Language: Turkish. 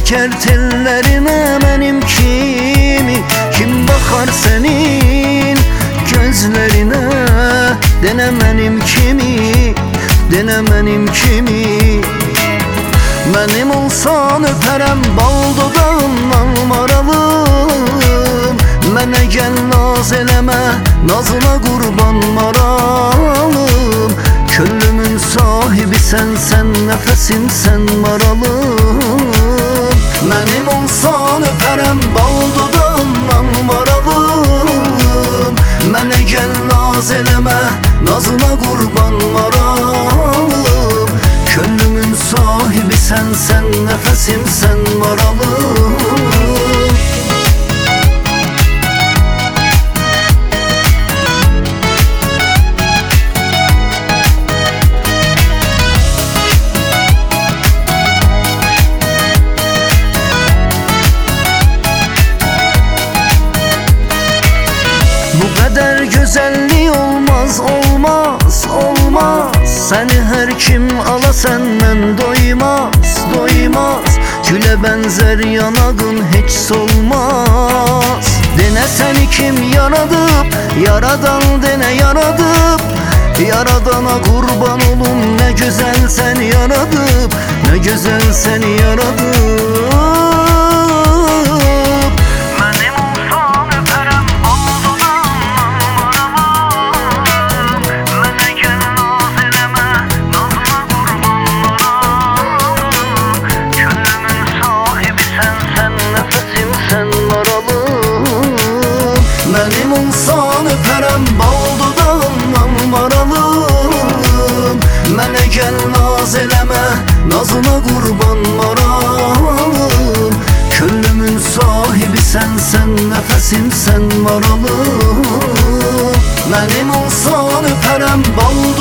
çeker tellerine benim kimi? Kim bakar senin gözlerine? Dene benim kimi, dene benim kimi? Benim olsan öperem bal dodağından maralım. Mene gel naz eleme, nazına kurban maralım. Könlümün sahibi sensen, nefesim sen maralım. Benim olsan öperem bal dodağından maralım. Mene gel naz eleme, nazına kurban maralım. Könlümün sahibi sensen, nefesim sen maralım. Bu kadar güzelliği olmaz, olmaz, olmaz. Seni her kim ala senden doymaz, doymaz. Güle benzer yanağın hiç solmaz. Dene seni kim yaradıp, yaradan dene yaradıp. Yaradana kurban olun, ne güzel sen yaradıp, ne güzel sen yaradıp. Benim olsan öperem bal dodağından maralım. Mene gel naz eleme, nazına kurban maralım. Könlümün sahibi sensen, nefesim sen maralım. Benim olsan öperem bal